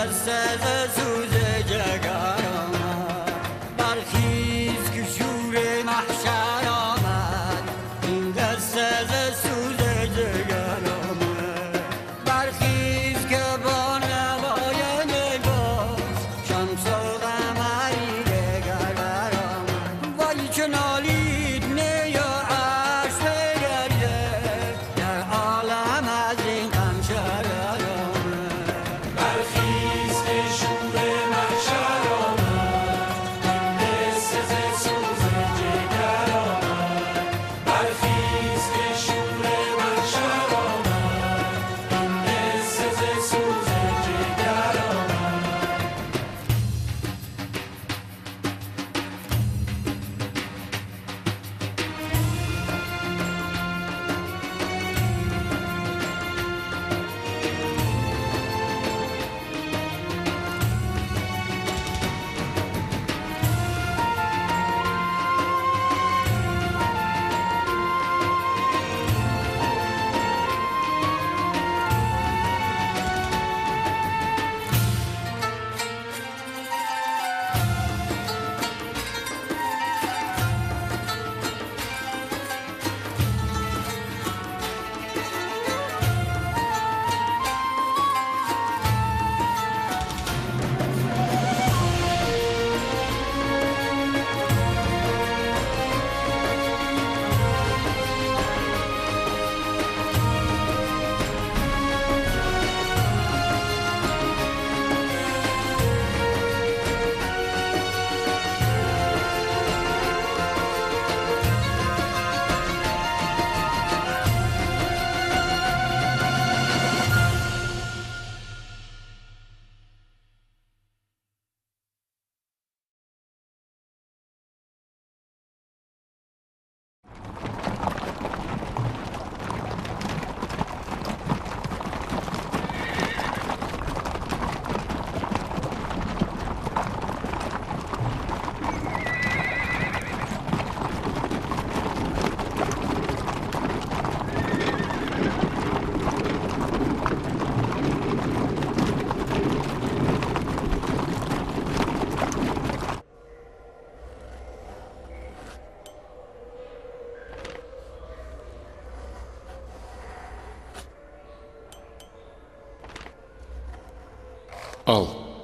Al.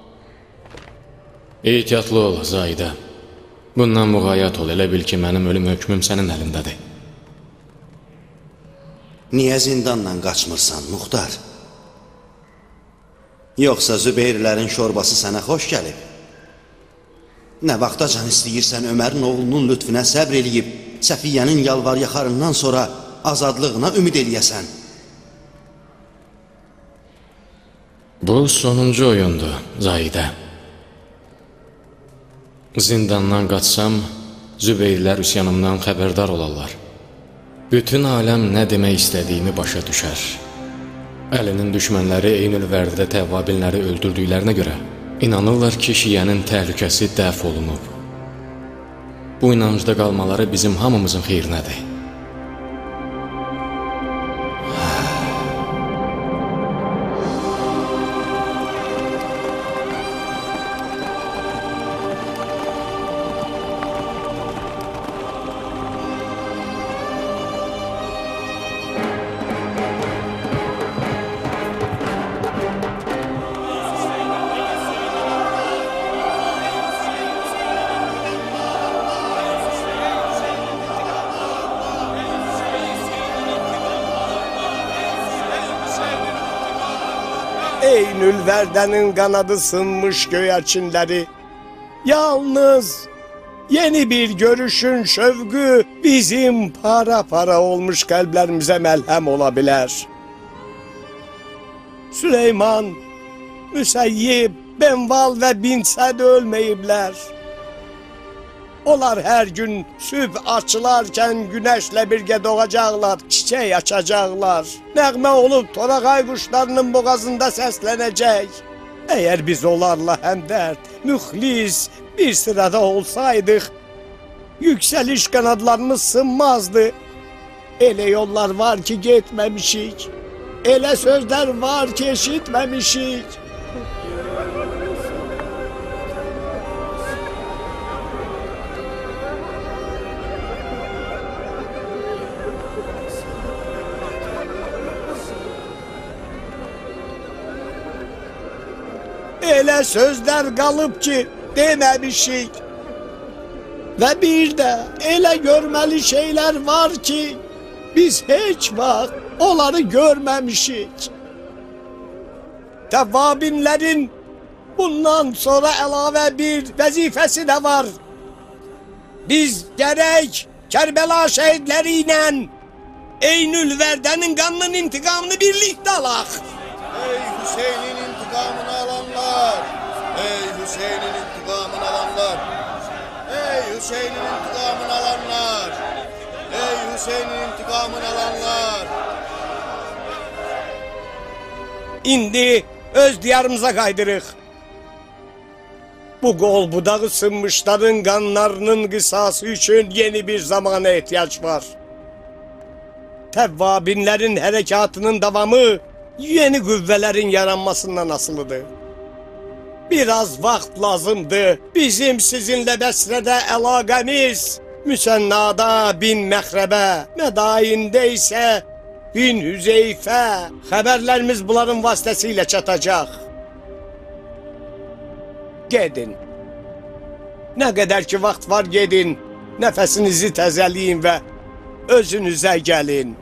Ehtiyatlı ol, Zaidə. Bundan müğayət ol, elə bil ki, mənim ölüm hökmüm sənin əlindədir. Niyə zindandan qaçmırsan, Muxtar? Yoxsa Zübeyrlərin şorbası sənə xoş gəlib? Nə vaxta can istəyirsən Ömərin oğlunun lütfüne səbr eləyib, Səfiyyənin yalvar yaxarından sonra azadlığına ümid eləyəsən? Bu sonuncu oyundur, Zaidə. Zindandan qaçsam, Zübeyrlər üsyanımdan xəbərdar olarlar. Bütün aləm nə demək istədiyimi başa düşər. Əlinin düşmənləri Eynül-Vərdidə təvabilləri öldürdüklərinə görə inanırlar ki, şiyənin təhlükəsi dəf olunub. Bu inancda qalmaları bizim hamımızın xeyrinədir. Eynül-Vərdənin qanadı sınmış göyərçinləri, yalnız yeni bir görüşün şövqü bizim para olmuş qəlblərimizə məlhəm ola bilər. Süleyman, Müsəyyib, Benval və Binsəd ölməyiblər. Onlar hər gün sübh açılarkən günəşlə birgə doğacaqlar, çiçək açacaqlar. Nəğmə olub torağay quşlarının boğazında səslənəcək. Əgər biz onlarla həmdərd, müxlis bir sırada olsaydıq, yüksəliş qanadlarımız sınmazdı. Elə yollar var ki, getməmişik. Elə sözlər var ki, eşitməmişik. Elə sözlər qalıb ki, deməmişik. Və bir də elə görməli şeylər var ki, biz heç vaxt onları görməmişik. Təvvabinlərin bundan sonra əlavə bir vəzifəsi də var. Biz gərək Kərbəla şəhidləri ilə Eynülvərdənin qanının intiqamını birlikdə alaq. Ey Hüseynin intiqamını alanlar! Ey Hüseynin intiqamını alanlar! Ey Hüseynin intiqamını alanlar! Ey Hüseynin intiqamını alanlar! İndi öz diyarımıza qaydırıq. Bu qol budağı sınmışların qanlarının qisası üçün yeni bir zamana ehtiyac var. Təvvabinlərin hərəkatının davamı yeni qüvvələrin yaranmasından asılıdır. Biraz vaxt lazımdır. Bizim sizinlə Bəsrədə əlaqəmiz Müsənnada bin Məxrəbə, Mədaində isə bin Hüzeyfə. Xəbərlərimiz bunların vasitəsilə çatacaq. Gedin. Nə qədər ki vaxt var gedin. Nəfəsinizi təzəliyin və özünüzə gəlin.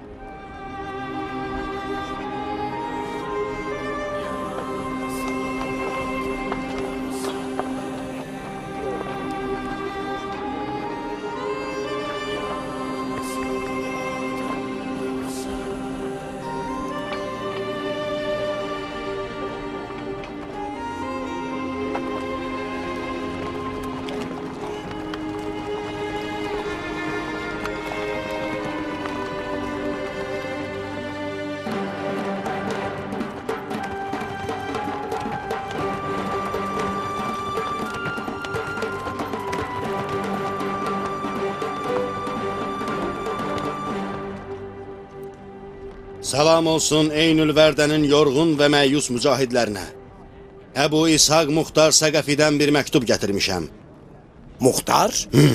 Salam olsun Eynülvərdənin yorğun və məyus mücahidlərinə. Əbu İshaq Muxtar Səqəfidən bir məktub gətirmişəm. Muxtar?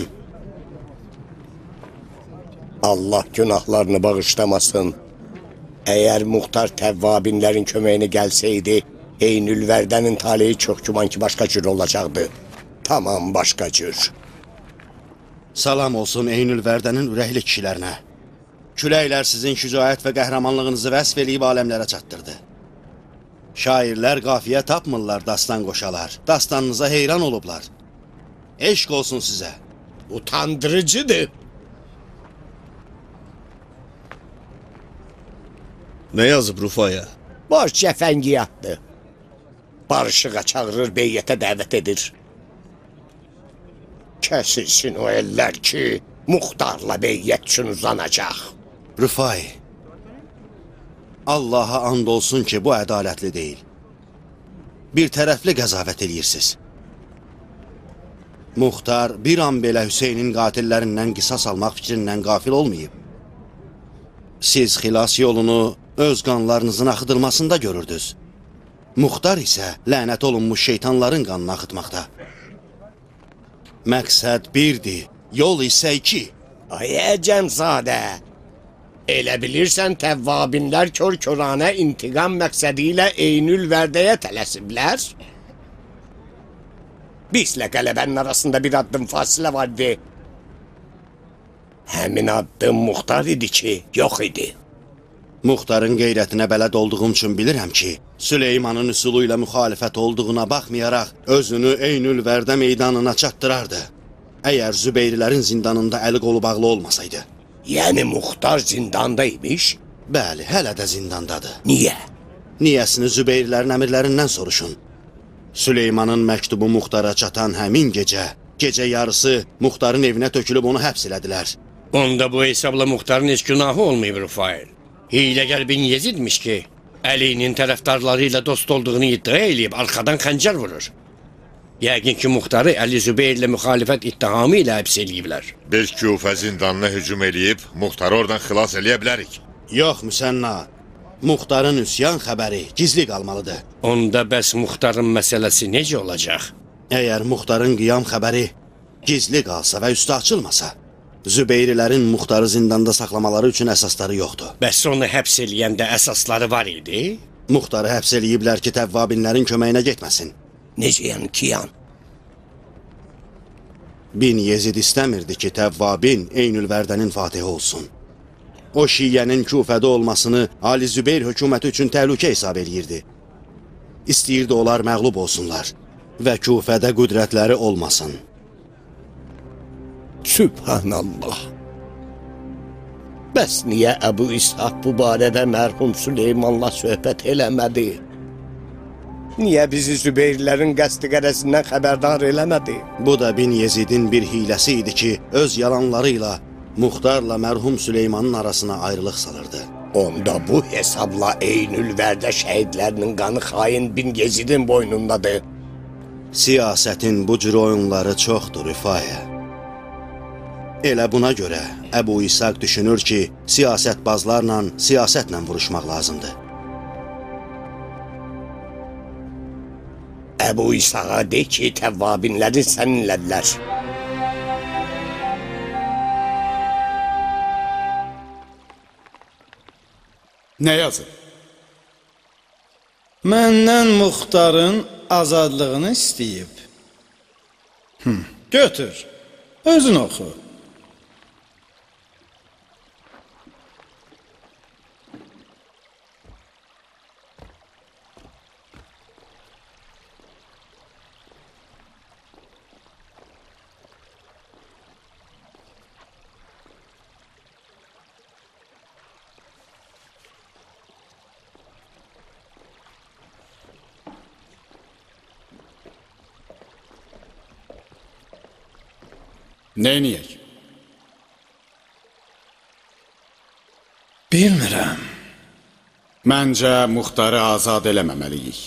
Allah günahlarını bağışlamasın. Əgər Muxtar təvvabinlərin köməyini gəlsəydi, Eynülvərdənin taleyi çox güman ki başqa cür olacaqdı. Tamam başqa cür. Salam olsun Eynülvərdənin ürəkli kişilərinə. Küləklər sizin şücaət və qəhrəmanlığınızı vəsf eləyib aləmlərə çatdırdı. Şairlər qafiyə tapmırlar, dastan qoşalar. Dastanınıza heyran olublar. Eşq olsun sizə. Utandırıcıdır. Nə yazıb Rufaya? Boş cəfəngiyyatdır. Barışığa çağırır, beyyətə dəvət edir. Kəsilsin o eller ki, Muxtarla beyyət üçün uzanacaq. Rüfai, Allaha and olsun ki, bu ədalətli deyil. Bir tərəfli qəzavət eləyirsiniz. Muxtar bir an belə Hüseynin qatillərindən qisas almaq fikrindən qafil olmayıb. Siz xilas yolunu öz qanlarınızın axıdılmasında görürdünüz. Muxtar isə lənət olunmuş şeytanların qanını axıtmaqda. Məqsəd birdir, yol isə iki. Ay Əcəmzadə, elə bilirsən təvvabinlər kör-körənə intiqam məqsədi ilə Eynülvərdəyə tələsiblər? Bizlə qələbənin arasında bir addım fasilə vardı. Həmin addım Muxtar idi ki, yox idi. Muxtarın qeyrətinə bələd olduğum üçün bilirəm ki, Süleymanın üsulu ilə müxalifət olduğuna baxmayaraq, özünü Eynülvərdə meydanına çatdırardı. Əgər Zübeyrilərin zindanında əli qolu bağlı olmasaydı. Yəni Muxtar zindanda imiş? Bəli, hələ də zindandadır. Niyə? Niyəsini Zübeyrilərin əmirlərindən soruşun. Süleymanın məktubu Muxtara çatan həmin gecə yarısı Muxtarın evinə tökülüb onu həbs elədilər. Onda bu hesabla Muxtarın heç günahı olmayıb Rüfail. Hiləgər bin Yezidmiş ki, Əlinin tərəfdarları ilə dost olduğunu iddia eləyib arxadan xəncər vurur. Yəqin ki, Muxtarı Əli Zübeyrlə müxalifət ittihamı ilə həbs eləyiblər. Biz Küfə zindanına hücum eləyib, Muxtarı oradan xilas eləyə bilərik. Yox, Müsənna. Muxtarın üsyan xəbəri gizli qalmalıdır. Onda bəs Muxtarın məsələsi necə olacaq? Əgər Muxtarın qiyam xəbəri gizli qalsa və üstü açılmasa, Zübeyrilərin Muxtarı zindanda saxlamaları üçün əsasları yoxdur. Bəs onu həbs eləyəndə əsasları var idi? Muxtarı həbs eləyiblər ki, təvvabinlərin köməyinə getməsin. Necə yəni ki, yan? Bin Yezid istəmirdi ki, təvvabin Eynülvərdənin fatihi olsun. O şiyyənin Küfədə olmasını Ali Zübeyir hökuməti üçün təhlükə hesab eləyirdi. İstəyirdi onlar məğlub olsunlar və Küfədə qüdrətləri olmasın. Sübhanallah. Bəs niyə Əbu İshaq bu barədə mərhum Süleymanla söhbət eləmədi? Niyə bizi Zübeyirlərin qəsdi qərəsindən xəbərdar eləmədi? Bu da Bin Yezidin bir hiləsi idi ki, öz yalanlarıyla Muxtarla mərhum Süleymanın arasına ayrılıq salırdı. Onda bu hesabla Eynülvərdə şəhidlərinin qanı xain Bin Yezidin boynundadır. Siyasətin bu cür oyunları çoxdur, Rüfaya. Elə buna görə Əbu İshaq düşünür ki, siyasətbazlarla siyasətlə vuruşmaq lazımdır. Əbu İshaq'a de ki, təvvabinləri səninlədilər. Nə yazır? Məndən Muxtarın azadlığını istəyib. Götür, özün oxu. Neyniyək? Bilmirəm. Məncə Muxtarı azad eləməməliyik.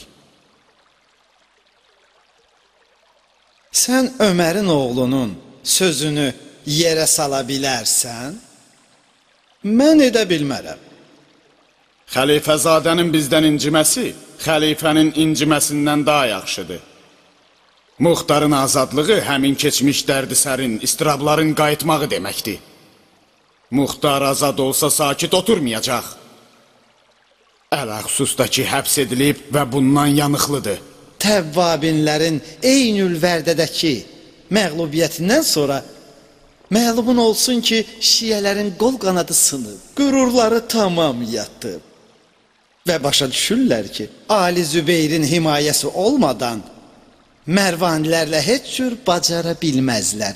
Sən Ömərin oğlunun sözünü yerə sala bilərsən? Mən edə bilmərəm. Xəlifəzadənin bizdən inciməsi, xəlifənin inciməsindən daha yaxşıdır. Muxtarın azadlığı həmin keçmiş dərdisərin, istirabların qayıtmağı deməkdir. Muxtar azad olsa sakit oturmayacaq. Ələxsusda ki, həbs edilib və bundan yanıqlıdır. Təvvabinlərin Eynülvərdədəki məğlubiyyətindən sonra məlum olsun ki, şiyələrin qol qanadı sınıb, qürurları tamam yatıb. Və başa düşürlər ki, Ali Zübeyrin himayəsi olmadan Mərvanilərlə heç cür bacara bilməzlər.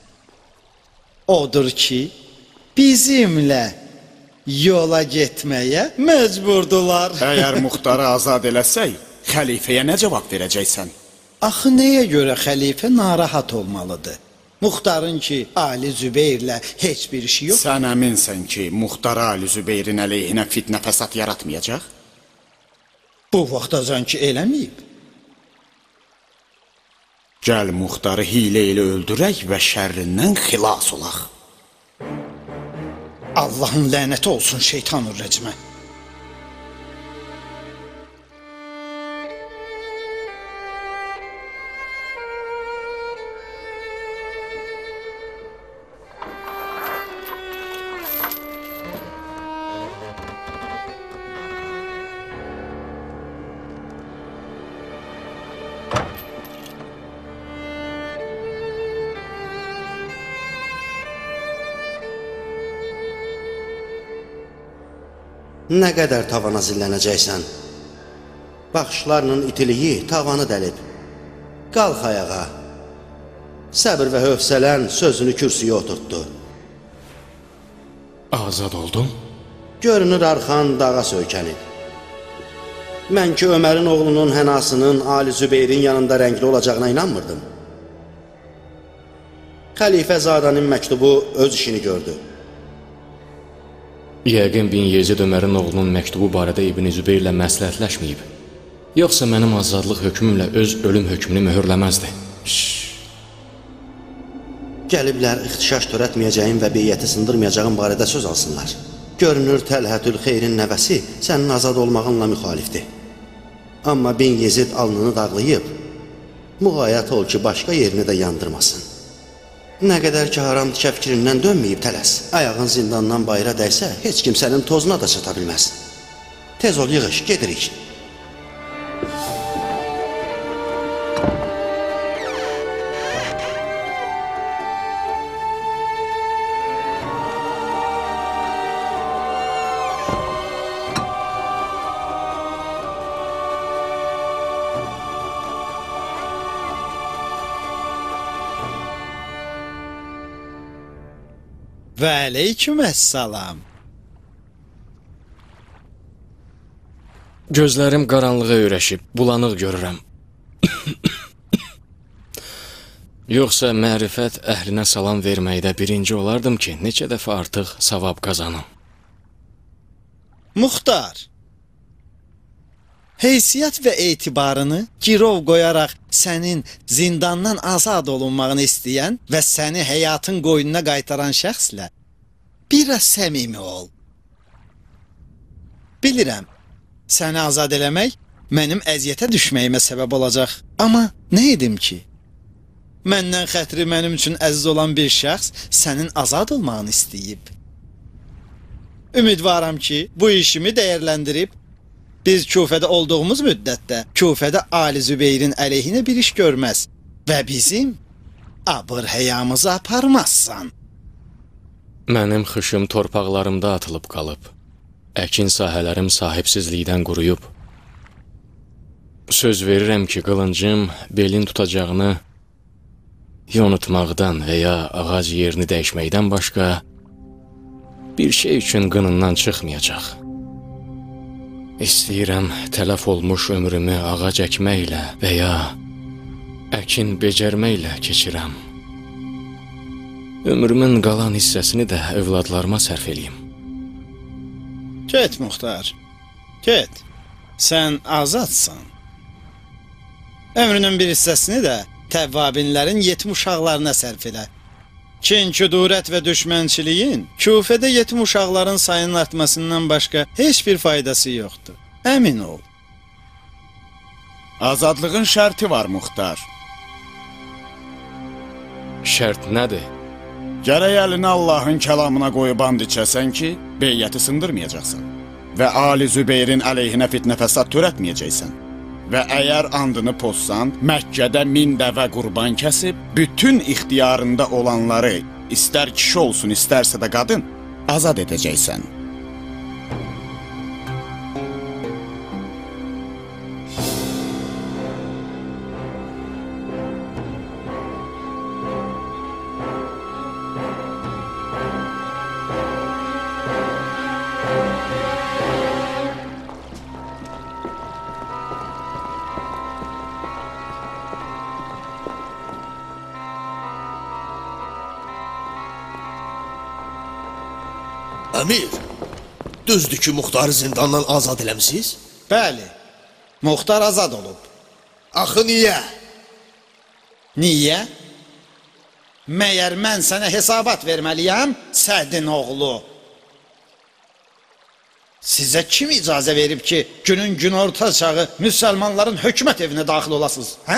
Odur ki, bizimlə yola getməyə məcburdular. Əgər Muxtarı azad eləsək, xəlifəyə nə cavab verəcəksən? Axı nəyə görə xəlifə narahat olmalıdır? Muxtarın ki, Ali Zübeyrlə heç bir işi yox. Sən əminsən ki, Muxtar Ali Zübeyrin əleyhinə fitnə fəsad yaratmayacaq? Bu vaxtacan ki, eləməyib. Gəl Muxtarı hilə ilə öldürək və şərrindən xilas olaq. Allahın lənəti olsun şeytanın rəcmə. Nə qədər tavana zillənəcəksən? Baxışlarının itiliyi tavanı dəlib. Qalx ayağa. Səbr və hövsələn sözünü kürsüyə oturtdu. Azad oldum. Görünür arxan dağa söykənib. Mən ki Ömərin oğlunun hənasının Ali Zübeyrin yanında rəngli olacağına inanmırdım. Xəlifəzadanın məktubu öz işini gördü. Yəqin Bin Yezid Ömərin oğlunun məktubu barədə İbn Zübeyrlə məsləhətləşməyib. Yoxsa mənim azadlıq hökmümlə öz ölüm hökmünü möhürləməzdi. Gəliblər ixtişaş törətməyəcəyim və beyyəti sındırmayacağım barədə söz alsınlar. Görünür Təlhətül Xeyrin nəvəsi sənin azad olmağınla müxalifdir. Amma bin Yezid alnını dağlayıb, müğayət ol ki, başqa yerini də yandırmasın. Nə qədər ki, haram dikə fikrindən dönməyib tələs. Ayağın zindandan bayıra dəysə, heç kim sənin tozuna da çata bilməz. Tez ol, yığış, gedirik. Və aleyküməssalam. Gözlərim qaranlığa öyrəşib, bulanıq görürəm. Yoxsa mərifət əhlinə salam verməkdə birinci olardım ki, neçə dəfə artıq savab qazanım. Muxtar, heysiyyət və etibarını girov qoyaraq sənin zindandan azad olunmağını istəyən və səni həyatın qoynuna qaytaran şəxslə biraz səmimi ol. Bilirəm, səni azad eləmək mənim əziyyətə düşməyimə səbəb olacaq. Amma nə edim ki? Məndən xətri mənim üçün əziz olan bir şəxs sənin azad olmağını istəyib. Ümidvaram ki, bu işimi dəyərləndirib, biz Küfədə olduğumuz müddətdə Küfədə Ali Zübeyrin əleyhinə bir iş görməz və bizim abır-həyamızı aparmazsan. Mənim xışım torpaqlarımda atılıb qalıb. Əkin sahələrim sahibsizlikdən quruyub. Söz verirəm ki, qılıncım belin tutacağını yonutmaqdan və ya ağac yerini dəyişməkdən başqa bir şey üçün qınından çıxmayacaq. İstəyirəm tələf olmuş ömrümü ağac əkməklə və ya əkin becərməklə keçirəm. Ömrümün qalan hissəsini də övladlarıma sərf eləyim. Get, Muxtar, get. Sən azadsan. Ömrünün bir hissəsini də təvvabinlərin yetim uşaqlarına sərf elə. Kin, küdurət və düşmənçiliyin Küfədə yetim uşaqların sayının artmasından başqa heç bir faydası yoxdur. Əmin ol. Azadlığın şərti var, Muxtar. Şərt nədir? Gərək əlini Allahın kəlamına qoyub and içəsən ki, beyyəti sındırmayacaqsan və Ali Zübeyrin əleyhinə fitnə fəsad törətməyəcəksən. Və əgər andını pozsan, Məkkədə 1000 dəvə qurban kəsib, bütün ixtiyarında olanları, istər kişi olsun, istərsə də qadın, azad edəcəksən. Əmir, düzdür ki, Muxtarı zindandan azad eləmişsiniz? Bəli, Muxtar azad olub. Axı niyə? Niyə? Məyər mən sənə hesabat verməliyəm, Sədin oğlu? Sizə kim icazə verib ki, günün günorta çağı müsəlmanların hökumət evinə daxil olasınız, hə?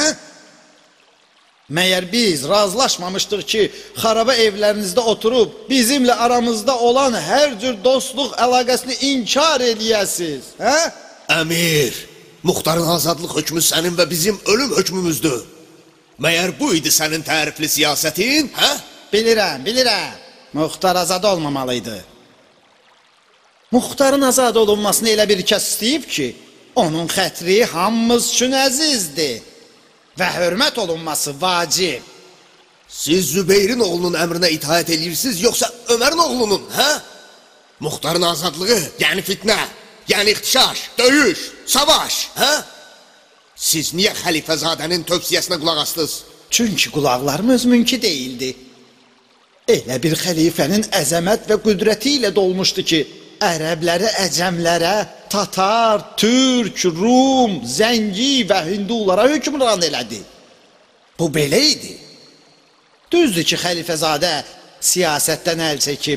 Məyər biz razılaşmamışdıq ki, xaraba evlərinizdə oturub, bizimlə aramızda olan hər cür dostluq əlaqəsini inkar eləyəsiz, hə? Əmir, Muxtarın azadlıq hökmü sənin və bizim ölüm hökmümüzdür. Məyər bu idi sənin tərifli siyasətin, hə? Bilirəm, bilirəm. Muxtar azad olmamalıydı. Muxtarın azad olunmasını elə bir kəs istəyib ki, onun xətri hamımız üçün əzizdir və hörmət olunması vacib. Siz Zübeyrin oğlunun əmrinə itaət edirsiniz, yoxsa Ömərin oğlunun, hə? Muxtarın azadlığı, yəni fitnə, yəni ixtişaş, döyüş, savaş, hə? Siz niyə xəlifəzadənin tövsiyəsinə qulaq astınız? Çünki qulaqlarımız mümkün deyildi. Elə bir xəlifənin əzəmət və qüdrəti ilə dolmuşdu ki, ərəbləri əcəmlərə, Tatar, Türk, Rum, Zəngi və Hindulara hökmran elədi. Bu belə idi. Düzdür ki, xəlifəzadə siyasətdən əl çəkib,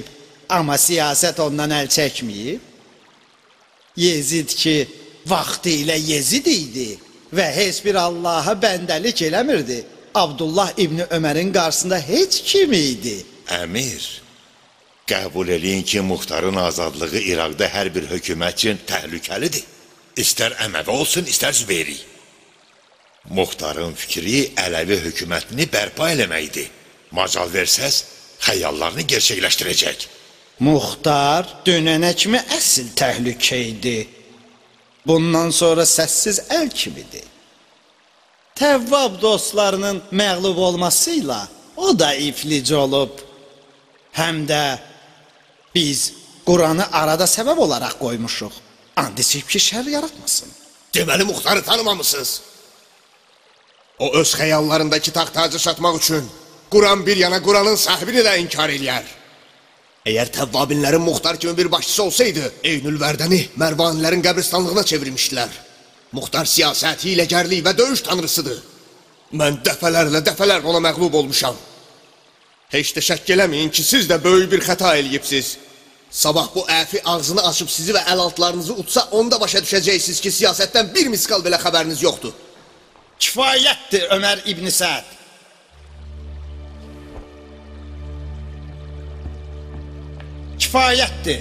Amma siyasət ondan əl çəkməyib. Yezid ki, vaxtı ilə Yezid idi və heç bir Allaha bəndəlik eləmirdi. Abdullah İbni Ömərin qarşısında heç kim idi. Əmir, qəbul eləyin ki, Muxtarın azadlığı İraqda hər bir hökumət üçün təhlükəlidir. İstər Əməvi olsun, istər Zübeyri. Muxtarın fikri Ələvi hökumətini bərpa eləməkdir. Macal versəz, xəyallarını gerçəkləşdirəcək. Muxtar dönənə kimi əsl təhlükə idi. Bundan sonra səssiz əl kimidir. Təvvab dostlarının məğlub olmasıyla o da iflic olub. Həm də biz Quranı arada səbəb olaraq qoymuşuq. And içib ki, şər yaratmasın. Deməli Muxtarı tanımamışsınız. O öz xəyallarındakı taxt-tacı çatmaq üçün Quran bir yana Quranın sahibini də inkar eləyər. Əgər təvvabinlərin Muxtar kimi bir başçısı olsaydı, Eynülvərdəni Mərvanilərin qəbristanlığına çevirmişdilər. Muxtar siyasəti, iləcərlik və döyüş tanrısıdır. Mən dəfələrlə ona məğlub olmuşam. Heç də şəkk eləməyin ki, siz də böyük bir xəta eləyibsiz. Sabah bu əfi ağzını açıb sizi və əl altlarınızı utsa, onda başa düşəcəksiniz ki, siyasətdən bir miskal belə xəbəriniz yoxdur. Kifayətdir Ömər İbn Səd. Kifayətdir.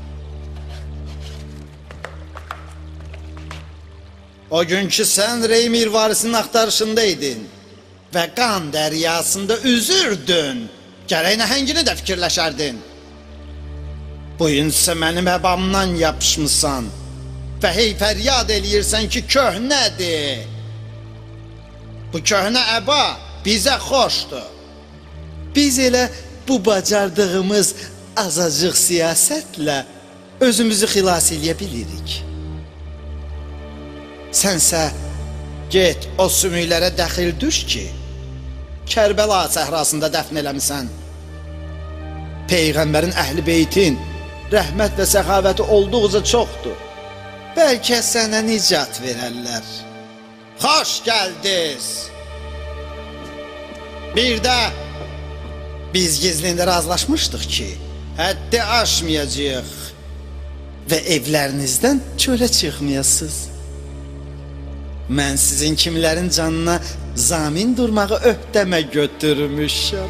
O gün ki sən Rey Mirvarisinin axtarışındaydın və qan dəryasında üzürdün, gərək nəhəngini də fikirləşərdin. Bu gün isə mənim əbamdan yapışmısan və hey fəryad eləyirsən ki, köhnədir. Bu köhnə əba bizə xoşdur. Biz elə bu bacardığımız azacıq siyasətlə özümüzü xilas eləyə bilirik. Sənsə get o sümüklərə dəxil düş ki, Kərbəla səhrasında dəfn eləmisən. Peyğəmbərin əhl-i beytin rəhmət və səxavəti olduqca çoxdur. Bəlkə sənə nicat verərlər. Xoş gəldiniz. Bir də biz gizlində razılaşmışdıq ki, həddi aşmayacaq və evlərinizdən çölə çıxmayasınız. Mən sizin kimlərin canına zamin durmağı öhdəmə götürmüşəm.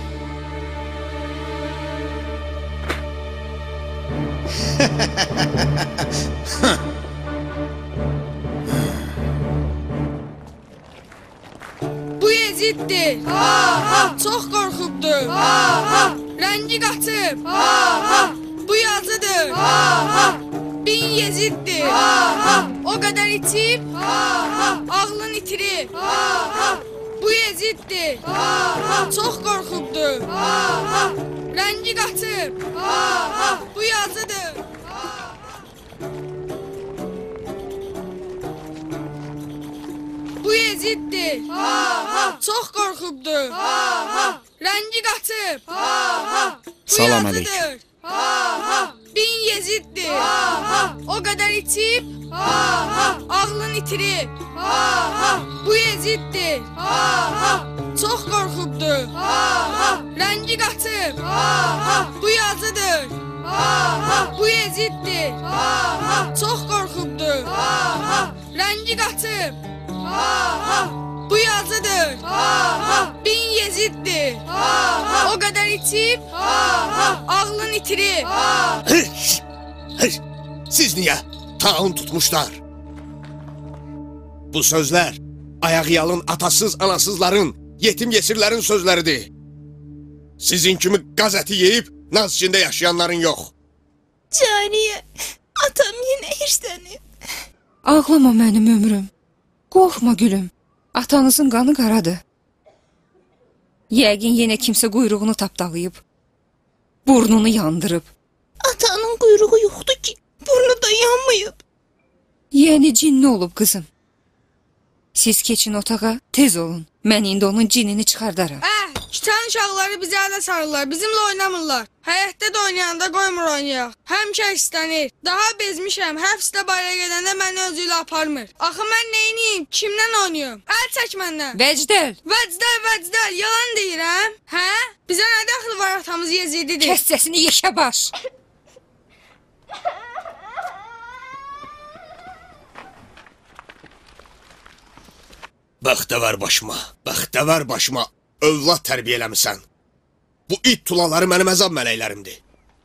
Bu Yeziddir. Çox qorxubdur. Rəngi qaçıb. Bu yazıdır. Bin Yeziddir. O qədər içib, ağlını itirib. Bu Yeziddir. Çox qorxubdur. Rəngi qaçıb. Bu yazıdır. Bu Yeziddir. Çox qorxubdur. Rəngi qaçıb. Salam əleykum. Bin Yeziddir. O qədər içib, ağlını itirib. Bu Yeziddir. Çox qorxubdur. Rəngi qaçıb. Bu yazıdır. Bu Yeziddir. Çox qorxubdur. Rəngi qaçıb. Bu yazıdır. Bin Yeziddir. O qədər içib, ağlını itirib. Siz niyə taun tutmuşlar? Bu sözlər ayaqyalın atasız anasızların, yetim yesirlərin sözləridir. Sizin kimi qaz əti yeyib naz içində yaşayanların yox. Caniyə, atam yenə hirslənib. Ağlama mənim ömrüm. Qorxma gülüm. Atanızın qanı qaradır. Yəqin yenə kimsə quyruğunu tapdalayıb. Burnunu yandırıb. Atanın quyruğu yoxdur ki, burnu da yanmayıb. Yəni cinni olub qızım. Siz keçin otağa, tez olun. Mən indi onun cinini çıxardaram. Kitan uşaqları bizə ələ sarırlar, bizimlə oynamırlar. Həyətdə də oynayanda qoymur oynayaq. Həmişə istənir. Daha bezmişəm, həbsdə bayrağa gedəndə məni özü ilə aparmır. Axı mən neyniyim, kimdən oynayım? Əl çək məndən. Vəcdəl. Vəcdəl, yalan deyirəm. Hə? Bizə nə dəxli var atamız Yezididir? Kəs səsini yekəbaş. Bəxtəvər başıma, bəxtəvər başıma övlad tərbiyə eləmisən. Bu it tulaları mənim əzab mələklərimdir.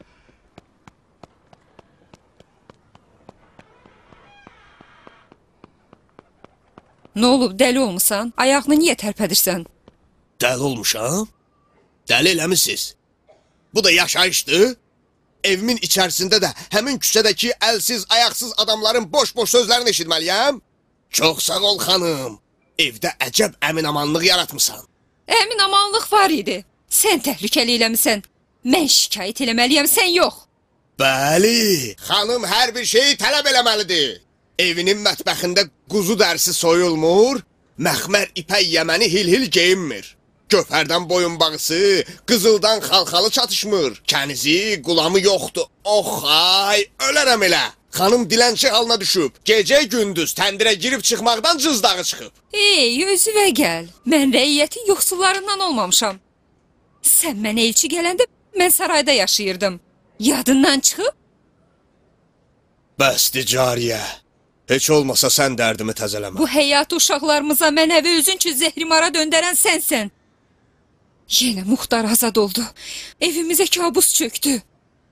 Nə olub, dəli olmusan? Ayağını niyə tərpədirsən? Dəli olmuşam? Dəli eləmişsiniz. Bu da yaşayışdır. Evimin içərisində də həmin küçədəki əlsiz, ayaqsız adamların boş-boş sözlərini eşitməliyəm. Çox sağ ol xanım. Evdə əcəb əminamanlıq yaratmısan. Əminamanlıq var idi. Sən təhlükəli eləmisən. Mən şikayət eləməliyəm, sən yox. Bəli, xanım hər bir şeyi tələb eləməlidir. Evinin mətbəxində quzu dərsi soyulmur, məxmər ipək yəməni hil-hil geyinmir. Göfərdən boyunbağısı, qızıldan xalxalı çatışmır. Kənizi, qulamı yoxdur. Ox ay, ölərəm elə. Xanım dilənçi halına düşüb. Gecə-gündüz təndirə girib çıxmaqdan cızdağı çıxıb. Ey, özüvə gəl. Mən rəiyyətin yoxsullarından olmamışam. Sən mənə elçi gələndə mən sarayda yaşayırdım. Yadından çıxıb? Bəsdi cariyə. Heç olmasa sən dərdimi təzələmə. Bu həyat uşaqlarımıza mənəvi özün üçün zəhrimara döndərən sənsən. Yenə Muxtar azad oldu. Evimizə kabus çöktü.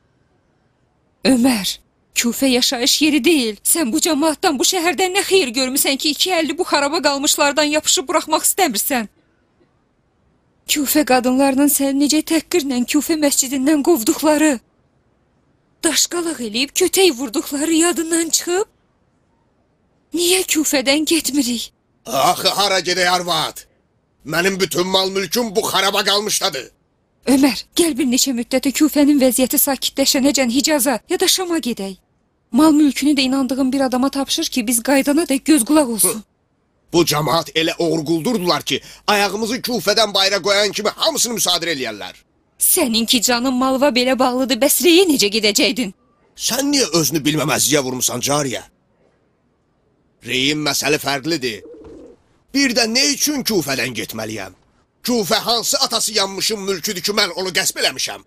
Ömər, Küfə yaşayış yeri deyil. Sən bu cəmaatdan, bu şəhərdən nə xeyir görmüsən ki, 250 bu xaraba qalmışlardan yapışıb buraxmaq istəmirsən? Küfə qadınlarının səni necə təhqirlə Küfə məscidindən qovduqları, daşqalıq eləyib kötək vurduqları yadından çıxıb? Niyə Küfədən getmirik? Axı, hara gedək arvad? Mənim bütün mal mülküm bu xaraba qalmışdadır. Ömər, gəl bir neçə müddətə Küfənin vəziyyəti sakitləşənəcən Hicaza ya da Şama gedək. Mal mülkünü də inandığım bir adama tapşır ki, biz qaydana da göz qulaq olsun. Bu cəmaat elə oğurquldurdular ki, ayağımızı Küfədən bayra qoyan kimi hamısını müsadirə eləyərlər. Səninki canın malva belə bağlıdır, bəs reyə necə gedəcəkdin? Sən niyə özünü bilməməzliyə vurmusan cariyə? Reyin məsələ fərqlidir. Bir də nə üçün Küfədən getməliyəm? Küfə hansı atası yanmışın mülküdür ki, mən onu qəsb eləmişəm?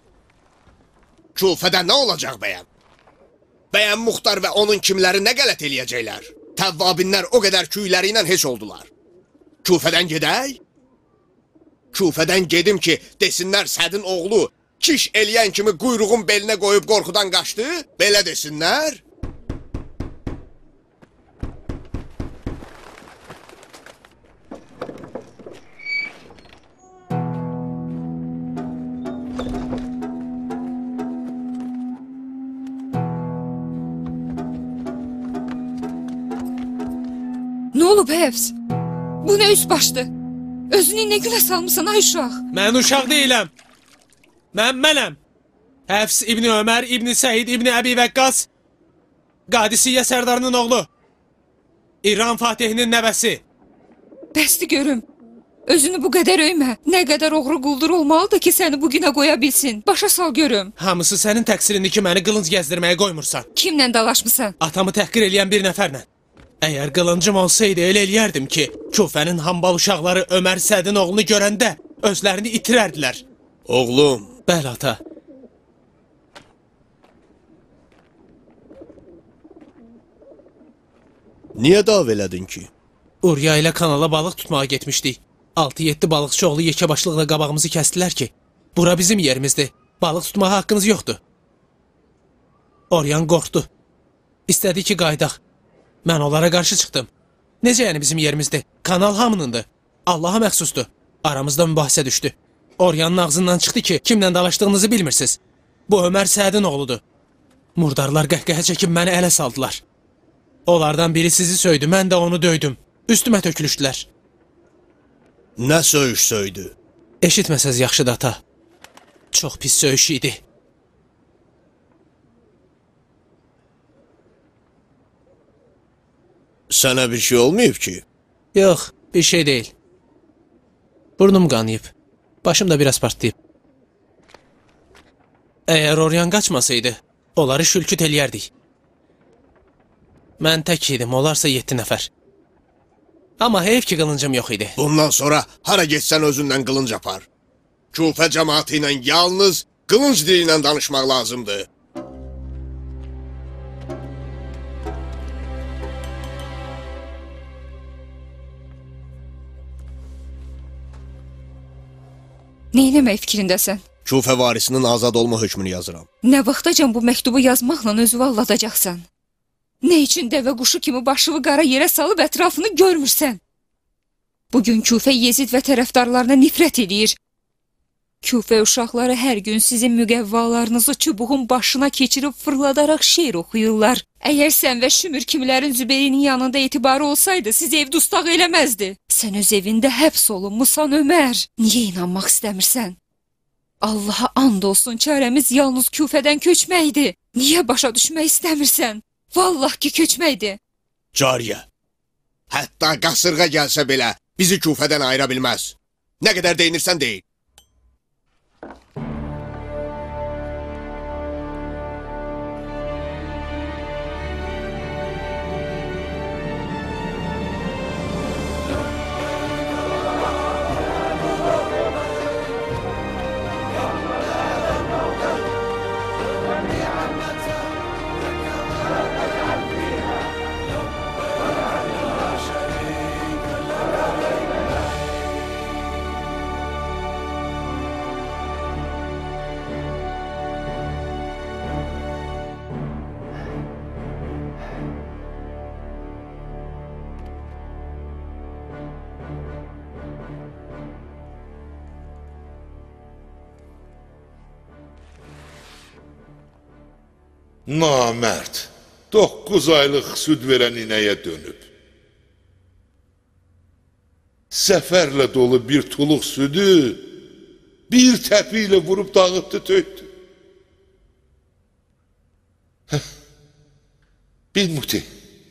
Küfədə nə olacaq bəyəm? Bəyəm Muxtar və onun kimləri nə qələt eləyəcəklər? Təvvabinlər o qədər köyləri ilə heç oldular. Küfədən gedək? Küfədən gedim ki, desinlər Sədin oğlu kiş eləyən kimi quyruğun belinə qoyub qorxudan qaçdı, belə desinlər. Nə olub həfs? Bu nə üst başdı? Özünü nə günə salmısan ay uşaq? Mən uşaq deyiləm. Mənəm. Həfs İbni Ömər, İbni Səid, İbni Əbi Vəqqas, Qadisiyyə sərdarının oğlu. İran Fatihinin nəvəsi. Bəsdi görüm. Özünü bu qədər öymə. Nə qədər oğru quldur olmalıdır ki, səni bu günə qoya bilsin. Başa sal görüm. Hamısı sənin təqsirindir ki, məni qılınc gəzdirməyə qoymursan. Kimlə dalaşmısan? Atamı təhqir eləyən bir nəfərlə. Əgər qılıncım olsaydı elə eləyərdim ki, Küfənin hambal uşaqları Ömər Sədin oğlunu görəndə özlərini itirərdilər. Oğlum. Bəli, ata. Niyə dav elədin ki? Urya ilə kanala balıq tutmağa getmişdik. 6-7 balıqçı oğlu yekəbaşlıqla qabağımızı kəstilər ki, bura bizim yerimizdir, balıq tutmağa haqqınız yoxdur. Oryan qorxdu. İstədi ki, qaydaq. Mən onlara qarşı çıxdım. Necə yəni bizim yerimizdir? Kanal hamınındır. Allaha məxsusdur. Aramızda mübahisə düşdü. Oryanın ağzından çıxdı ki, kimlə dalaşdığınızı bilmirsiniz. Bu Ömər Sədin oğludur. Murdarlar qəhqəhə çəkib məni ələ saldılar. Onlardan biri sizi söydü, mən də onu döydüm. Üstümə tökülüşdülər. Nə söyüş söydü? Eşitməsəz yaxşıdır, ata. Çox pis söyüş idi. Sənə bir şey olmayıb ki? Yox, bir şey deyil. Burnum qanıyıb. Başım da biraz partlayıb. Əgər Oryan qaçmasaydı, onları şülküt eləyərdik. Mən tək idim, olarsa 7 nəfər. Amma heyf ki, qılıncım yox idi. Bundan sonra hara geçsən özündən qılınc apar. Küfə cəmaatı ilə yalnız qılınc dili ilə danışmaq lazımdır. Neyləmək fikrindəsən? Kufə varisinin azad olma hökmünü yazıram. Nə vaxtacan bu məktubu yazmaqla özünü alladacaqsan? Nə üçün dəvə quşu kimi başını qara yerə salıb ətrafını görmürsən? Bugün Kufə Yezid və tərəfdarlarına nifrət edir. Kufə uşaqları hər gün sizin müqəvvalarınızı çubuğun başına keçirib fırladaraq şeir oxuyurlar. Əgər sən və şümür kimilərin Zübeyrinin yanında etibarı olsaydı, siz ev dustaq eləməzdi. Sən öz evində həbs olunmusan Ömər. Niyə inanmaq istəmirsən? Allaha and olsun, çarəmiz yalnız Kufədən köçməkdir. Niyə başa düşmək istəmirsən? Vallah ki, köçməkdir. Cariyə, hətta qasırğa gəlsə belə bizi Kufədən ayıra bilməz. Nə qədər deyinirsən deyin. Namərd, 9 aylıq süd verən inəyə dönüb. Səfərlə dolu bir tuluq südü bir təpi ilə vurub dağıtdı, töydü. Bil Muti,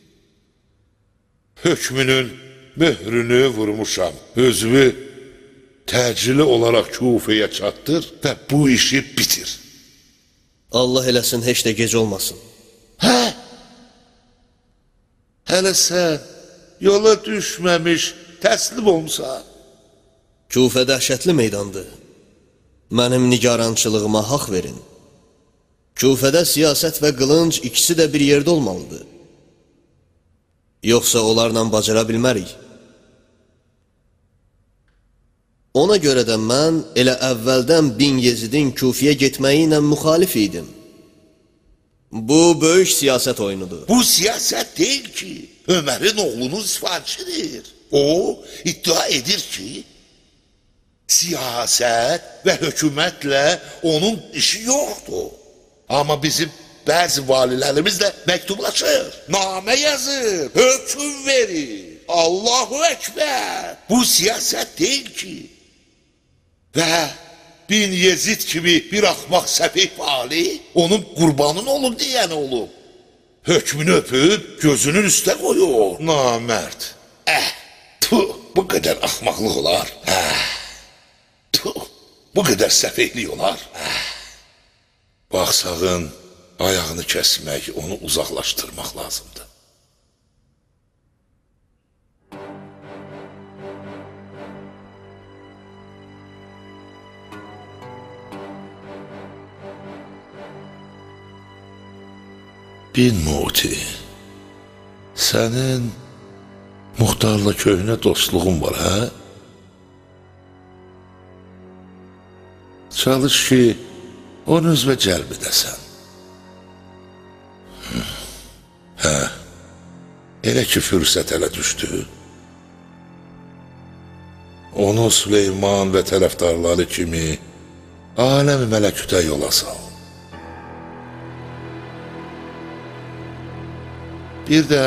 hökmünün möhrünü vurmuşam. Özümü təcili olaraq Kufəyə çatdır və bu işi bitir. Allah eləsin, heç də gec olmasın. Hə? Hələ sən yola düşməmiş təslim olmuşsan. Kufə dəhşətli meydandır. Mənim nigarançılığıma haqq verin. Kufədə siyasət və qılınc ikisi də bir yerdə olmalıdır. Yoxsa onlarla bacara bilmərik. Ona görə də mən elə əvvəldən bin Yezidin Kufiyə getməyi ilə müxalif idim. Bu böyük siyasət oyunudur. Bu siyasət deyil ki, Ömərin oğlunun sifarişidir. O, iddia edir ki, siyasət və hökumətlə onun işi yoxdur. Amma bizim bəzi valilərimizlə məktublaşır, namə yazır, hökm verir. Allahu Ekber. Bu siyasət deyil ki. Və bin Yezid kimi bir axmaq səfih vali onun qurbanın olub deyəni olub. Hökmünü öpüb gözünün üstə qoyur. Namərd. Bu qədər axmaqlıq olar. Bu qədər səfihlik olar. Baxsağın ayağını kəsmək, onu uzaqlaşdırmaq lazımdır. Bin Muti, sənin Muxtarla köhnə dostluğun var, hə? Çalış ki, onu özvə cəlb edəsən. Hə, elə ki fürsət ələ düşdü. Onu Süleyman və tərəfdarları kimi aləm-i mələkütə yola sal. Bir də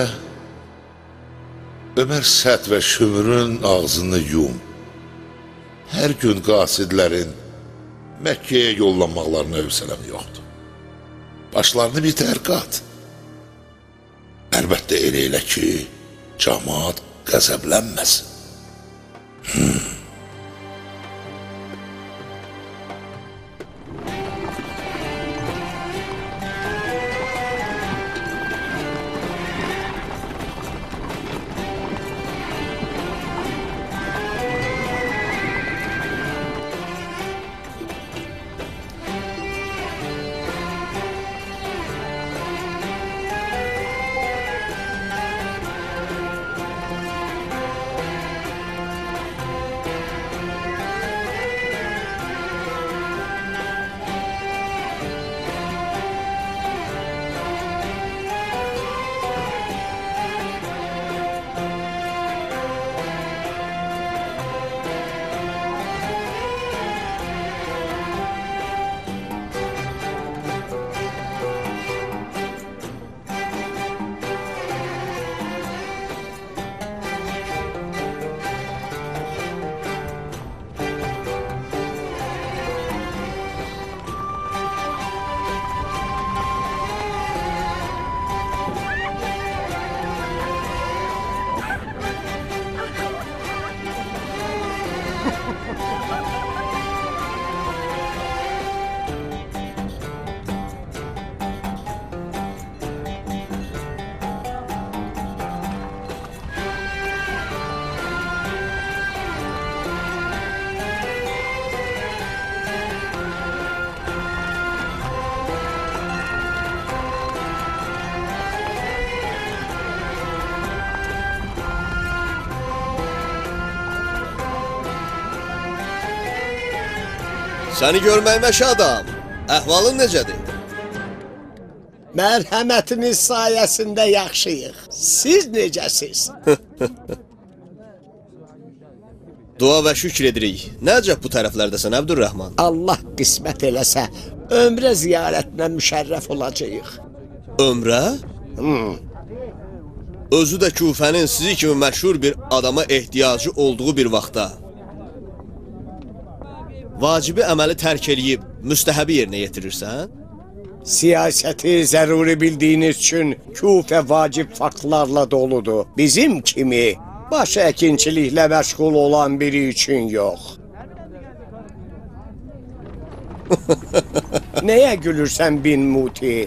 Ömər Səd və Şümürün ağzını yum. Hər gün qasidlərin Məkkəyə yollanmaqlarına hövsələm yoxdur. Başlarını bir tərqat. Əlbəttə elə ki, cəmaat qəzəblənməsin. Səni görməyimə şadam. Əhvalın necədir? Mərhəmətiniz sayəsində yaxşıyıq. Siz necəsiz? Dua və şükür edirik. Nəcəb bu tərəflərdəsən Əbdürrəhman? Allah qismət eləsə, ömrə ziyarətinə müşərrəf olacağıq. Ömrə? Özü də Küfənin sizi kimi məşhur bir adama ehtiyacı olduğu bir vaxtda vacibi əməli tərk eləyib müstəhəbi yerinə yetirirsən? Siyasəti zəruri bildiyiniz üçün Küfə vacib faktlarla doludur. Bizim kimi baş əkinçiliklə məşğul olan biri üçün yox. Nəyə gülürsən bin muti?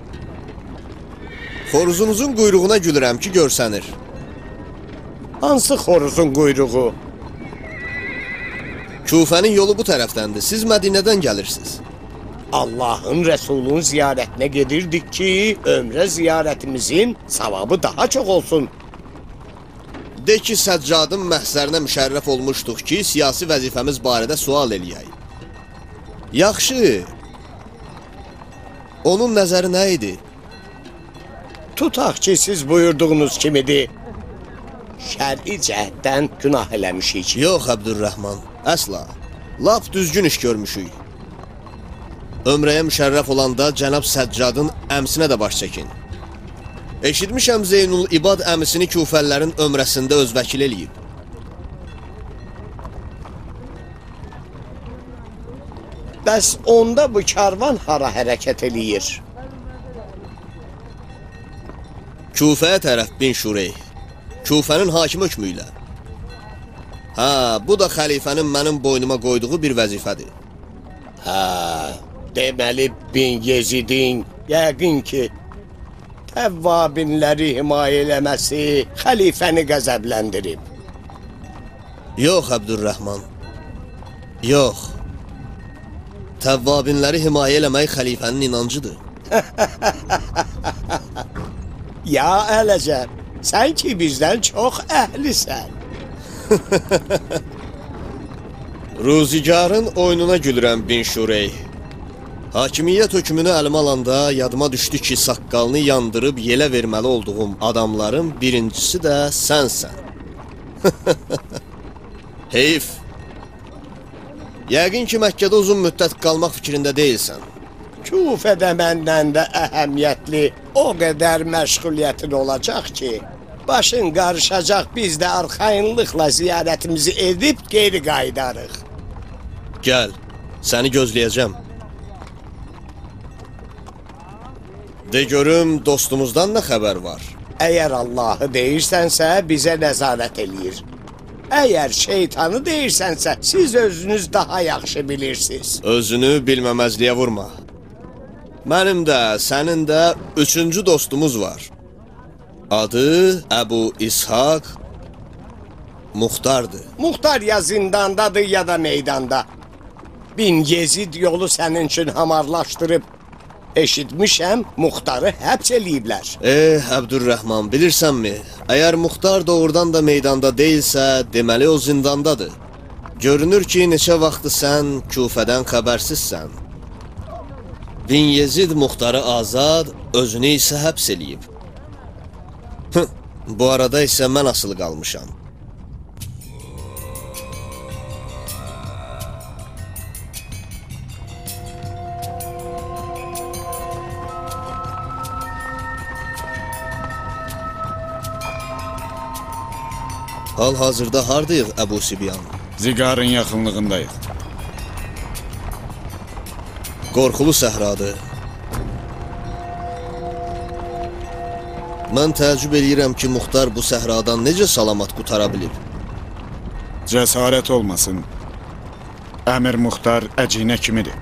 Xoruzunuzun quyruğuna gülürəm ki, görsənir. Hansı xoruzun quyruğu? Küfənin yolu bu tərəfdəndir. Siz Mədinədən gəlirsiniz. Allahın Rəsulun ziyarətinə gedirdik ki, ömrə ziyarətimizin savabı daha çox olsun. De ki, Səccadın məhzərinə müşərrəf olmuşduq ki, siyasi vəzifəmiz barədə sual eləyək. Yaxşı. Onun nəzəri nə idi? Tutaq ki, siz buyurduğunuz kimidir. Şər'i cəhətdən günah eləmişik. Yox, Əbdürrəhman, əsla. Lap düzgün iş görmüşük. Ömrəyə müşərrəf olanda cənab Səccadın əmsinə də baş çəkin. Eşitmişəm Zeynul İbad əmisini Küfəlilərin ömrəsində öz vəkil eləyib. Bəs onda bu karvan hara hərəkət eləyir? Küfəyə tərəf bin Şurey. Küfənin hakim hökmü ilə. Bu da xəlifənin mənim boynuma qoyduğu bir vəzifədir. Deməli bin Yezidin, yəqin ki, təvvabinləri himayə eləməsi xəlifəni qəzəbləndirib. Yox, Əbdürrəhman. Yox. Təvvabinləri himayə eləmək xəlifənin inancıdır. Ya Ələcəb, sən ki bizdən çox əhlisən. Ruzigarın oyununa gülürəm bin Şurey. Hakimiyyət hökmünü əlimə alanda yadıma düşdü ki, saqqalını yandırıb yelə verməli olduğum adamların birincisi də sənsən. Heyf. Yəqin ki, Məkkədə uzun müddət qalmaq fikrində deyilsən. Küfədə məndən də əhəmiyyətli o qədər məşğuliyyətin olacaq ki, başın qarışacaq, biz də arxayınlıqla ziyarətimizi edib geri qaydarıq. Gəl, səni gözləyəcəm. De görüm, dostumuzdan nə xəbər var? Əgər Allahı deyirsənsə, bizə nəzarət eləyir. Əgər şeytanı deyirsənsə, siz özünüz daha yaxşı bilirsiniz. Özünü bilməməzliyə vurma. Mənim də, sənin də üçüncü dostumuz var. Adı Əbu İshaq Muxtardır. Muxtar ya zindandadır ya da meydanda. Bin Yezid yolu sənin üçün hamarlaşdırıb. Eşitmişəm, Muxtarı həbs eləyiblər. Əbdürrəhman, bilirsənmi? Əgər Muxtar doğrudan da meydanda deyilsə, deməli o zindandadır. Görünür ki, neçə vaxtı sən Küfədən xəbərsizsən. Bin Yezid Muxtarı azad, özünü isə həbs eləyib. Bu arada isə mən asılı qalmışam. Hal-hazırda hardayıq Əbu Sibyan? Ziqarın yaxınlığındayıq. Qorxulu səhradır. Mən təəccüb eləyirəm ki, Muxtar bu səhradan necə salamat qutara bilib? Cəsarət olmasın. Əmir Muxtar əcinə kimidir.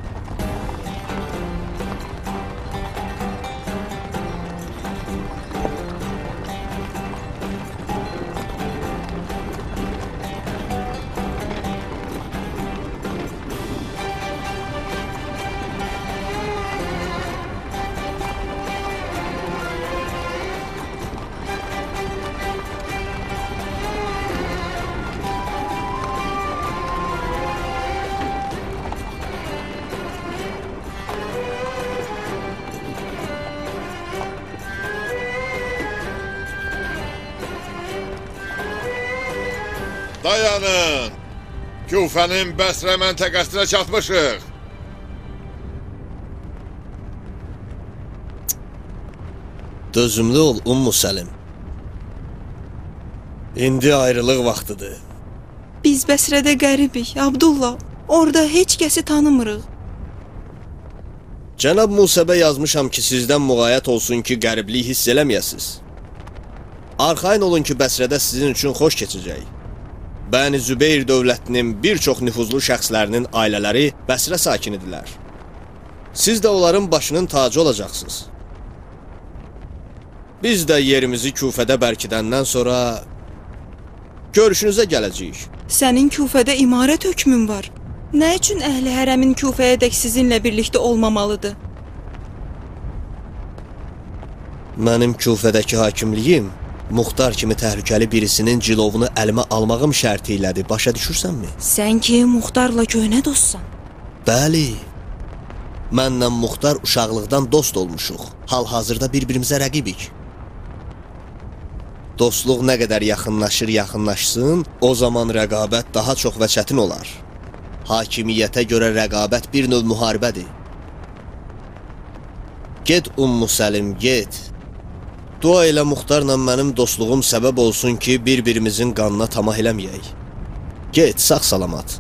Dayanın! Küfənin Bəsrə məntəqəsinə çatmışıq. Dözümlü ol, Ummu Səlim. İndi ayrılıq vaxtıdır. Biz Bəsrədə qəribik, Abdullah. Orada heç kəsi tanımırıq. Cənab Musəbə yazmışam ki, sizdən müğayət olsun ki, qəriblik hiss eləməyəsiz. Arxain olun ki, Bəsrədə sizin üçün xoş keçəcək. Bəni Zübeyir dövlətinin bir çox nüfuzlu şəxslərinin ailələri Bəsrə sakinidirlər. Siz də onların başının tacı olacaqsınız. Biz də yerimizi Küfədə bərkidəndən sonra görüşünüzə gələcəyik. Sənin Küfədə imarət hökmün var. Nə üçün əhli hərəmin Küfəyədək sizinlə birlikdə olmamalıdır? Mənim Küfədəki hakimliyim Muxtar kimi təhlükəli birisinin cilovunu əlimə almağım şərti ilədir, başa düşürsənmi? Sən ki, Muxtarla köhnə dostsan. Bəli. Mənlə Muxtar uşaqlıqdan dost olmuşuq. Hal-hazırda bir-birimizə rəqibik. Dostluq nə qədər yaxınlaşsın, o zaman rəqabət daha çox və çətin olar. Hakimiyyətə görə rəqabət bir növ müharibədir. Get Ummu Səlim, get. Dua elə Muxtarla mənim dostluğum səbəb olsun ki, bir-birimizin qanına tamah eləməyək. Get, sağ-salamat.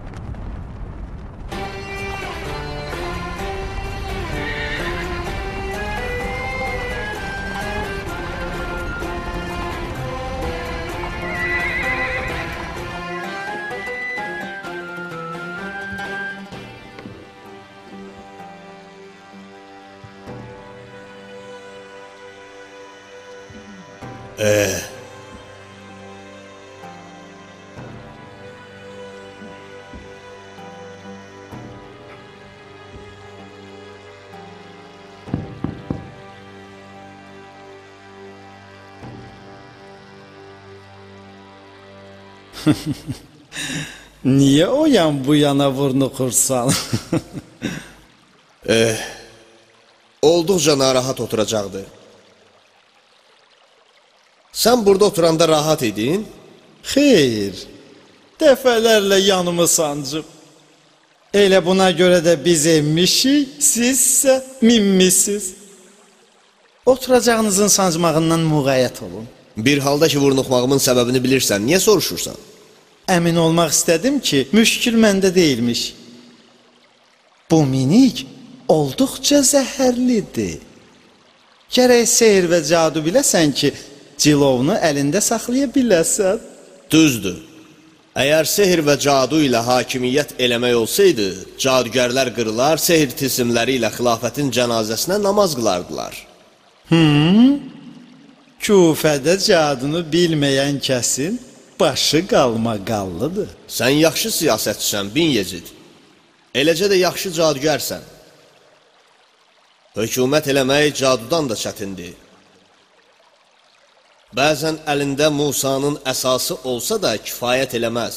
Niye o yan bu yana burnu kursan? Olduqca narahat oturacaqdı. Sən burada oturanda rahat idin? Xeyr, dəfələrlə yanımı sancıb. Elə buna görə də biz emmişik, sizsə minmişsiz. Oturacağınızın sancmağından müğayət olun. Bir halda ki, vurnuxmağımın səbəbini bilirsən, niyə soruşursan? Əmin olmaq istədim ki, müşkül məndə deyilmiş. Bu minik olduqca zəhərlidir. Gərək sehir və cadu biləsən ki, cilovunu əlində saxlaya biləsən. Düzdür. Əgər sehir və cadu ilə hakimiyyət eləmək olsaydı, cadugərlər qırılar, sehir tilsimləri ilə xilafətin cənazəsinə namaz qılardılar. Küfədə cadunu bilməyən kəsin başı qalmaqallıdır. Sən yaxşı siyasətçisən, bin Yezid. Eləcə də yaxşı cadugərsən. Hökumət eləmək cadudan da çətindir. Bəzən əlində Musanın əsası olsa da kifayət eləməz.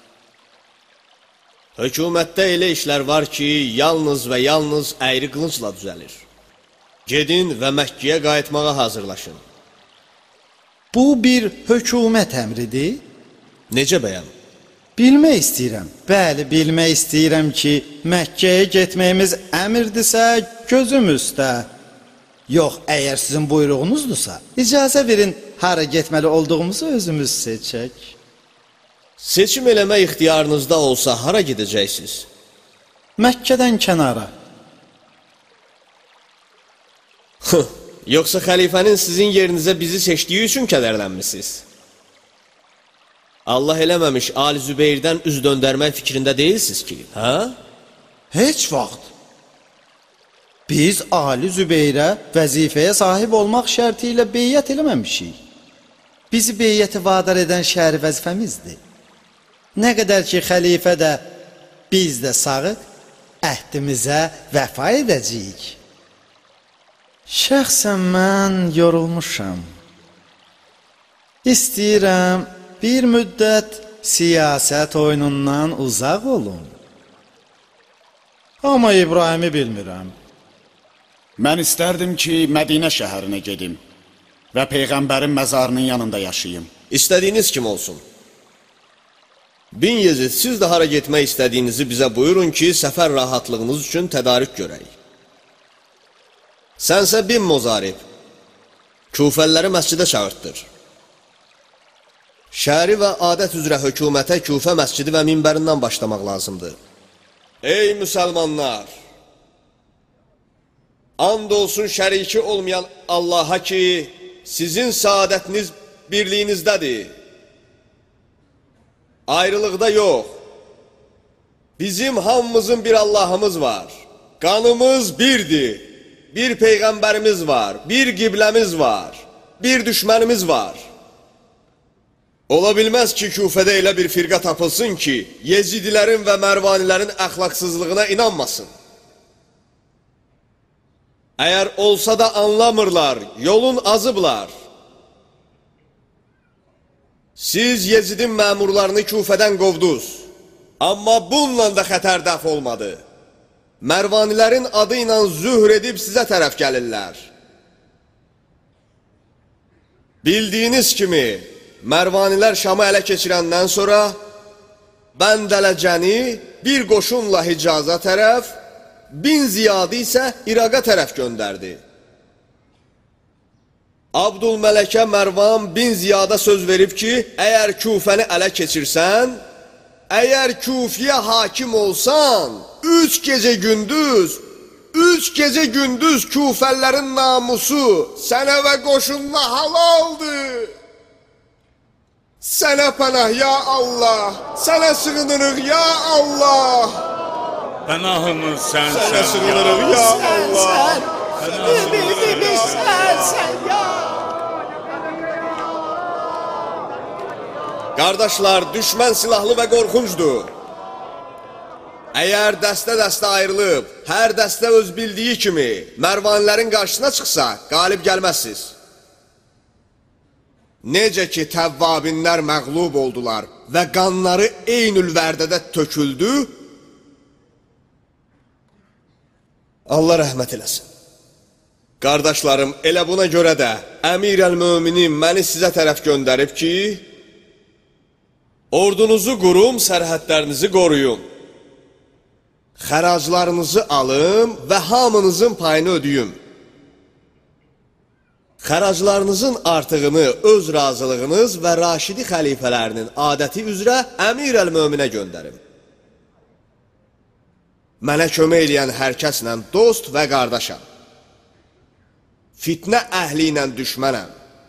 Hökumətdə elə işlər var ki, yalnız və yalnız əyri qılıncla düzəlir. Gedin və Məkkəyə qayıtmağa hazırlaşın. Bu bir hökumət əmridir. Necə bəyəm? Bilmək istəyirəm. Bəli, bilmək istəyirəm ki, Məkkəyə getməyimiz əmrdirsə, gözüm üstə. Yox, əgər sizin buyruğunuzdursa, icazə verin, hara getməli olduğumuzu özümüz seçək. Seçim eləmə ixtiyarınızda olsa, hara gedəcəksiniz? Məkkədən kənara. Yoxsa xəlifənin sizin yerinizə bizi seçdiyi üçün kədərlənmisiniz? Allah eləməmiş, Ali Zübeyrdən üz döndərmək fikrində deyilsiniz ki, hə? Heç vaxt. Biz Ali Zübeyrə vəzifəyə sahib olmaq şərti ilə beyyət eləməmişik. Bizi beyyəti vadar edən şəhəri vəzifəmizdir. Nə qədər ki, xəlifə də, biz də sağıq, əhdimizə vəfa edəcəyik. Şəxsən mən yorulmuşam. İstəyirəm, bir müddət siyasət oyunundan uzaq olun. Amma İbrahimi bilmirəm. Mən istərdim ki, Mədinə şəhərinə gedim və Peyğəmbərin məzarının yanında yaşayım. İstədiyiniz kim olsun? Bin Yezid, siz də hara getmək istədiyinizi bizə buyurun ki, səfər rahatlığınız üçün tədarik görək. Sənsə bin Mozarib, Kufəlləri məscidə çağırtdır. Şəri və adət üzrə hökumətə Kufə məscidi və minbərindən başlamaq lazımdır. Ey müsəlmanlar! And olsun şəriki olmayan Allaha ki, sizin saadətiniz birliyinizdədir. Ayrılıqda yox. Bizim hamımızın bir Allahımız var. Qanımız birdir. Bir Peyğəmbərimiz var. Bir qibləmiz var. Bir düşmənimiz var. Ola bilməz ki, Kufədə elə bir firqə tapılsın ki, Yezidilərin və Mərvanilərin əxlaqsızlığına inanmasın. Əgər olsa da anlamırlar, yolun azıblar. Siz Yezidin məmurlarını Kufədən qovdunuz. Amma bununla da xətər dəf olmadı. Mərvanilərin adı ilə zühr edib sizə tərəf gəlirlər. Bildiyiniz kimi, Mərvanilər Şamı ələ keçirəndən sonra Bəndələcəni bir qoşunla Hicaza tərəf, 1000 ziyadı isə İraqa tərəf göndərdi. Abdülmələkə Mərvan 1000 ziyada söz verib ki, əgər Kufəni ələ keçirsən, əgər Kufiyə hakim olsan, 3 gecə gündüz Kufəllərin namusu sənə və qoşunla halaldır. Sənə pənah, ya Allah, sənə sığınırıq, ya Allah. Pənahımız sənsən, sənə sığınırıq, ya Allah. Ümidimiz sənsən, ya. Qardaşlar, düşmən silahlı və qorxuncdur. Əgər dəstə-dəstə ayrılıb, hər dəstə öz bildiyi kimi Mərvanilərin qarşısına çıxsa, qalib gəlməzsiniz. Necə ki, təvvabinlər məğlub oldular və qanları Eynül-Vərdədə töküldü, Allah rəhmət eləsin. Qardaşlarım, elə buna görə də Əmir-əl-Möminin məni sizə tərəf göndərib ki, ordunuzu qurum, sərhədlərinizi qoruyun. Xəraclarınızı alım və hamınızın payını ödəyim. Xəraclarınızın artığını öz razılığınız və Raşidi xəlifələrinin adəti üzrə Əmir-əl-Möminə göndərim. Mənə kömək eləyən hər kəslə dost və qardaşam. Fitnə əhli ilə düşmənəm.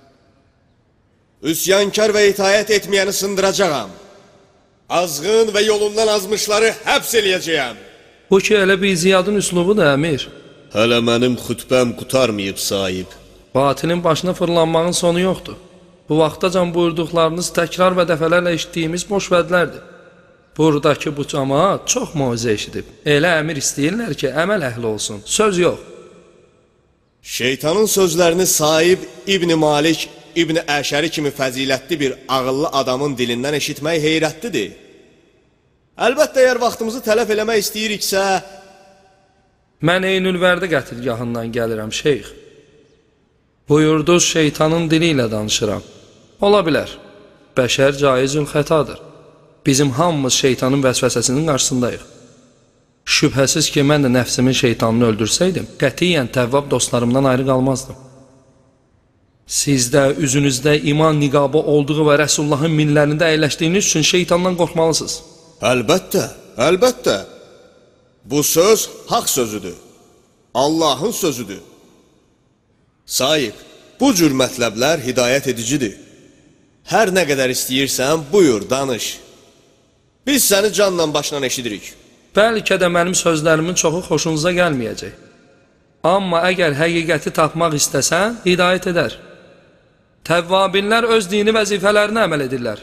Üsyankar və itayət etməyəni sındıracağam. Azğın və yolundan azmışları həbs eləyəcəyəm. Bu ki, elə bir ziyadın üslubudur, əmir. Hələ mənim xütbəm qutarmayıb, sahib. Batilin başına fırlanmağın sonu yoxdur. Bu vaxtacan buyurduqlarınız təkrar və dəfələrlə eşitdiyimiz boş vədlərdir. Buradakı bu cəmaat çox muizə eşidib. Elə əmir istəyirlər ki, əməl əhli olsun, söz yox. Şeytanın sözlərini sahib İbn Malik, İbn Əşəri kimi fəzilətli bir ağıllı adamın dilindən eşitmək heyrətlidir. Əlbəttə, əgər vaxtımızı tələf eləmək istəyiriksə... Mən Eynül-Vərdə qətilgahından gəlirəm, şeyx. Buyurduz, şeytanın dili ilə danışıram. Ola bilər, bəşər caizül xətadır. Bizim hamımız şeytanın vəsvəsəsinin qarşısındayıq. Şübhəsiz ki, mən də nəfsimin şeytanını öldürsəydim, qətiyyən təvvab dostlarımdan ayrı qalmazdım. Sizdə, üzünüzdə iman niqabı olduğu və Rəsullahın minlərində əyləşdiyiniz üçün şeytandan qorxmalısınız. Əlbəttə, əlbəttə. Bu söz haqq sözüdür. Allahın sözüdür. Sahib, bu cür mətləblər hidayət edicidir. Hər nə qədər istəyirsən, buyur, danış. Biz səni canla başla eşidirik. Bəlkə də mənim sözlərimin çoxu xoşunuza gəlməyəcək. Amma əgər həqiqəti tapmaq istəsən, hidayət edər. Təvvabinlər öz dini vəzifələrinə əməl edirlər.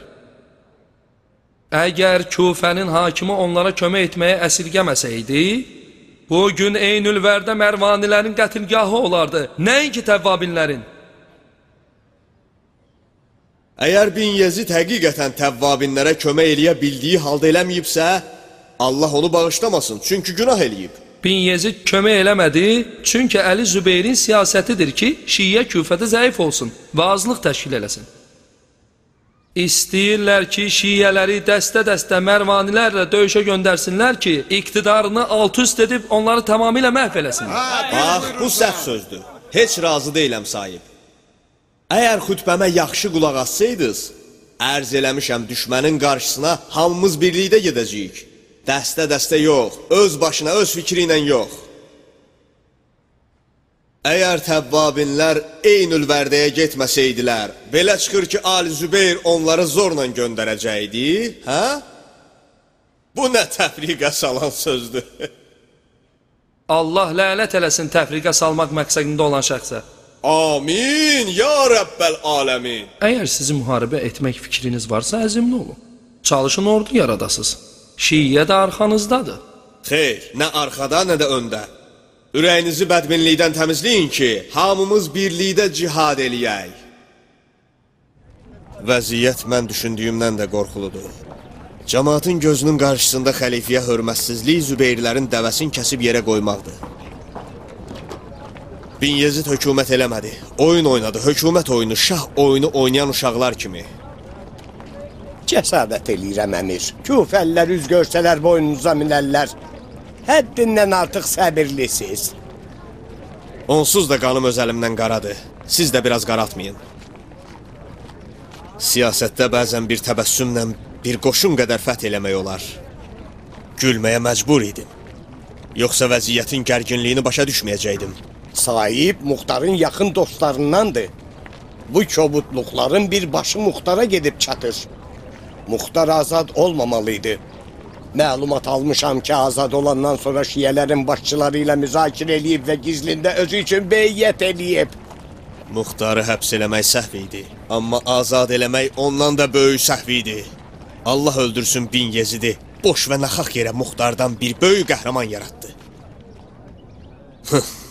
Əgər Kufənin hakimi onlara kömək etməyə əsirgəməsəydi, bugün Eynül-Vərdə Mərvanilərin qətilgahı olardı, nəinki təvvabinlərin. Əgər Bin Yezid həqiqətən təvvabinlərə kömək eləyə bildiyi halda eləməyibsə, Allah onu bağışlamasın, çünki günah eləyib. Bin Yezid kömək eləmədi, çünki Əli Zübeyrin siyasətidir ki, Şiyə Küfədə zəif olsun və azlıq təşkil eləsin. İstəyirlər ki, şiyələri dəstə-dəstə mərvanilərlə döyüşə göndərsinlər ki, iqtidarını alt-üst edib onları tamamilə məhv eləsinlər. Bax, bu səhv sözdür. Heç razı deyiləm sahib. Əgər xütbəmə yaxşı qulaq assaydınız, ərz eləmişəm düşmənin qarşısına hamımız birlikdə gedəcəyik. Dəstə-dəstə yox, öz başına, öz fikri ilə yox. Əgər təvvabinlər Eynülvərdəyə getməsəydilər, belə çıxır ki, Ali Zübeyir onları zorla göndərəcəkdi, hə? Bu nə təfriqə salan sözdür? Allah lənət eləsin təfriqə salmaq məqsədində olan şəxsə. Amin, ya Rəbbəl aləmin. Əgər sizi müharibə etmək fikriniz varsa, əzimli olun. Çalışın ordu yaradasınız. Şiyə də arxanızdadır. Xeyr, nə arxada, nə də öndə. Ürəyinizi bədbinlikdən təmizləyin ki, hamımız birlikdə cihad eləyək. Vəziyyət mən düşündüyümdən də qorxuludur. Cəmaatın gözünün qarşısında xəlifəyə hörmətsizlik Zübeyirlərin dəvəsini kəsib yerə qoymaqdır. Bin Yezid hökumət eləmədi, oyun oynadı, hökumət oyunu, şah oyunu oynayan uşaqlar kimi. Cəsarət eləyirəm əmir. Küfəllər üz görsələr boynunuza minərlər. Həddindən artıq səbirlisiniz. Onsuz da qanım öz əlimdən qaradır. Siz də biraz qaratmayın. Siyasətdə bəzən bir təbəssümlə bir qoşun qədər fəth eləmək olar. Gülməyə məcbur idim. Yoxsa vəziyyətin gərginliyini başa düşməyəcəkdim. Sahib Muxtarın yaxın dostlarındandır. Bu kobudluqların bir başı Muxtara gedib çatır. Muxtar azad olmamalıydı. Məlumat almışam ki, azad olandan sonra şiyələrin başçıları ilə müzakirə eləyib və gizlində özü üçün beyyət eləyib. Muxtarı həbs eləmək səhv idi. Amma azad eləmək ondan da böyük səhv idi. Allah öldürsün Bin Yezidi. Boş və naxaq yerə Muxtardan bir böyük qəhrəman yaratdı.